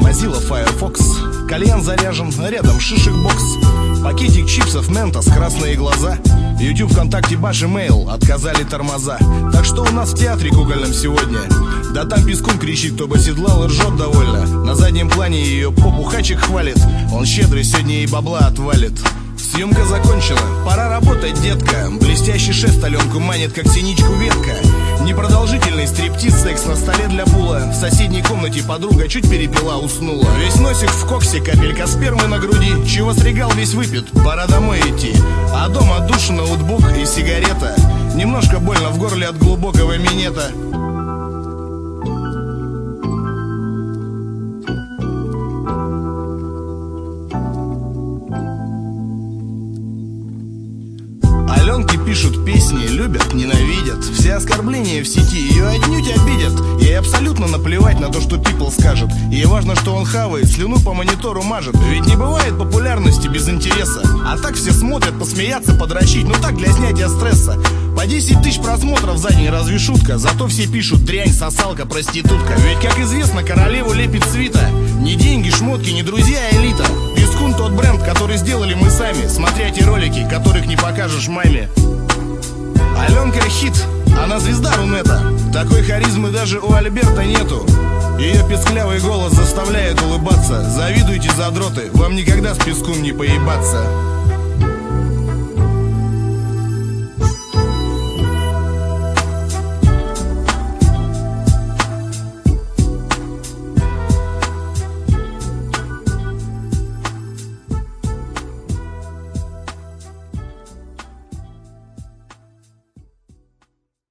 Mozilla Firefox. Кальян заряжен, рядом шишек-бокс. Пакетик чипсов, ментос, красные глаза. YouTube, ВКонтакте, Баш, Mail, отказали тормоза. Так что у нас в театре кукольном сегодня? Да там Пискун кричит, кто бы седлал и ржет довольно. На заднем плане ее попу Хачик хвалит. Он щедрый, сегодня ей бабла отвалит. Съемка закончена, пора работать, детка. Блестящий шест Аленку манит, как синичку ветка. Непродолжительный стриптиз, секс на столе для пула. В соседней комнате подруга чуть перепила, уснула. Весь носик в коксе, капелька спермы на груди. Чего срегал весь выпит, пора домой идти. А дома душ, ноутбук и сигарета. Немножко больно в горле от глубокого минета. Аленки пишут песни, любят, ненавидят. Все оскорбления в сети ее отнюдь обидят. Ей абсолютно наплевать на то, что people скажет. Ей важно, что он хавает, слюну по монитору мажет. Ведь не бывает популярности без интереса. А так все смотрят, посмеяться, подрочить. Ну так, для снятия стресса. По 10 тысяч просмотров за день, разве шутка? Зато все пишут: дрянь, сосалка, проститутка. Ведь, как известно, королеву лепит свита. Не деньги, шмотки, не друзья, а элита. Пискун тот бренд, который сделали мы сами. Смотря те ролики, которых не покажешь маме. Аленка хит, она звезда Рунета. Такой харизмы даже у Альберта нету. Ее песклявый голос заставляет улыбаться. Завидуйте, задроты, вам никогда с Пискун не поебаться.